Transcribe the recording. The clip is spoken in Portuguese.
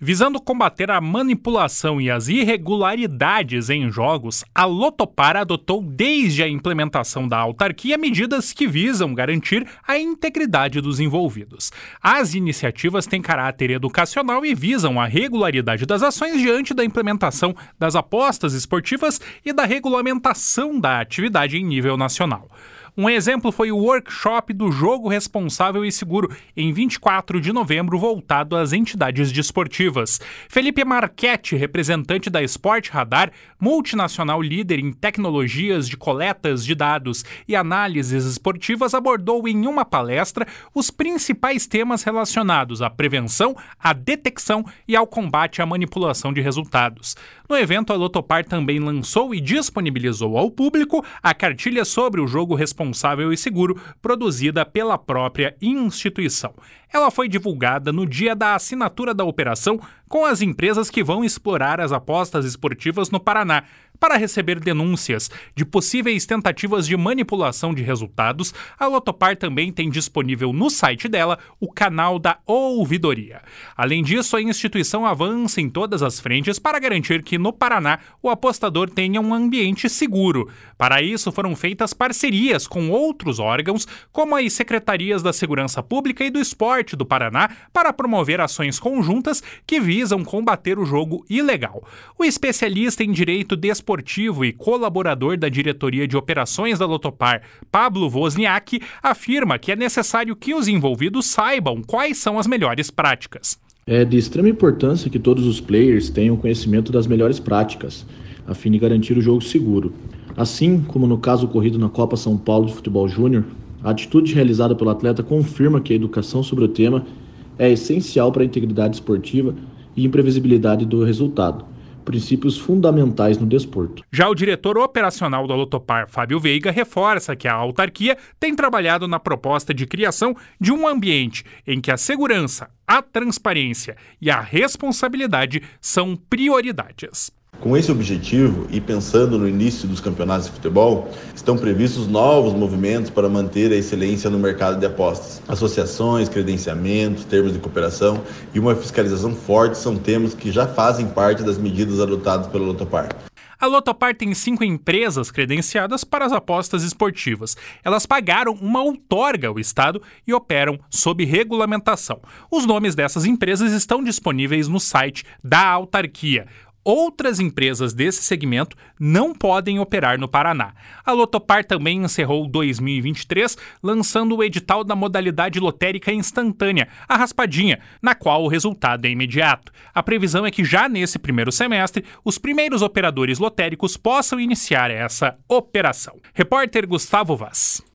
Visando combater a manipulação e as irregularidades em jogos, a Lotopar adotou desde a implementação da autarquia medidas que visam garantir a integridade dos envolvidos. As iniciativas têm caráter educacional e visam a regularidade das ações diante da implementação das apostas esportivas e da regulamentação da atividade em nível nacional. Um exemplo foi o workshop do Jogo Responsável e Seguro, em 24 de novembro, voltado às entidades desportivas. Felipe Marchetti, representante da Sport Radar, multinacional líder em tecnologias de coletas de dados e análises esportivas, abordou em uma palestra os principais temas relacionados à prevenção, à detecção e ao combate à manipulação de resultados. No evento, a Lotopar também lançou e disponibilizou ao público a cartilha sobre o jogo responsável e seguro, produzida pela própria instituição. Ela foi divulgada no dia da assinatura da operação com as empresas que vão explorar as apostas esportivas no Paraná. Para receber denúncias de possíveis tentativas de manipulação de resultados, a Lotopar também tem disponível no site dela o canal da ouvidoria. Além disso, a instituição avança em todas as frentes para garantir que no Paraná o apostador tenha um ambiente seguro. Para isso, foram feitas parcerias com outros órgãos, como as Secretarias da Segurança Pública e do Esporte do Paraná, para promover ações conjuntas que visam combater o jogo ilegal. O especialista em direito desportivo e colaborador da diretoria de operações da Lotopar, Pablo Wozniak, afirma que é necessário que os envolvidos saibam quais são as melhores práticas. É de extrema importância que todos os players tenham conhecimento das melhores práticas, a fim de garantir o jogo seguro. Assim como no caso ocorrido na Copa São Paulo de Futebol Júnior, a atitude realizada pelo atleta confirma que a educação sobre o tema é essencial para a integridade esportiva e imprevisibilidade do resultado, princípios fundamentais no desporto. Já o diretor operacional da Lotopar, Fábio Veiga, reforça que a autarquia tem trabalhado na proposta de criação de um ambiente em que a segurança, a transparência e a responsabilidade são prioridades. Com esse objetivo e pensando no início dos campeonatos de futebol, estão previstos novos movimentos para manter a excelência no mercado de apostas. Associações, credenciamentos, termos de cooperação e uma fiscalização forte são temas que já fazem parte das medidas adotadas pela Lotopar. A Lotopar tem 5 empresas credenciadas para as apostas esportivas. Elas pagaram uma outorga ao Estado e operam sob regulamentação. Os nomes dessas empresas estão disponíveis no site da autarquia. Outras empresas desse segmento não podem operar no Paraná. A Lotopar também encerrou 2023 lançando o edital da modalidade lotérica instantânea, a raspadinha, na qual o resultado é imediato. A previsão é que já nesse primeiro semestre, os primeiros operadores lotéricos possam iniciar essa operação. Repórter Gustavo Vaz.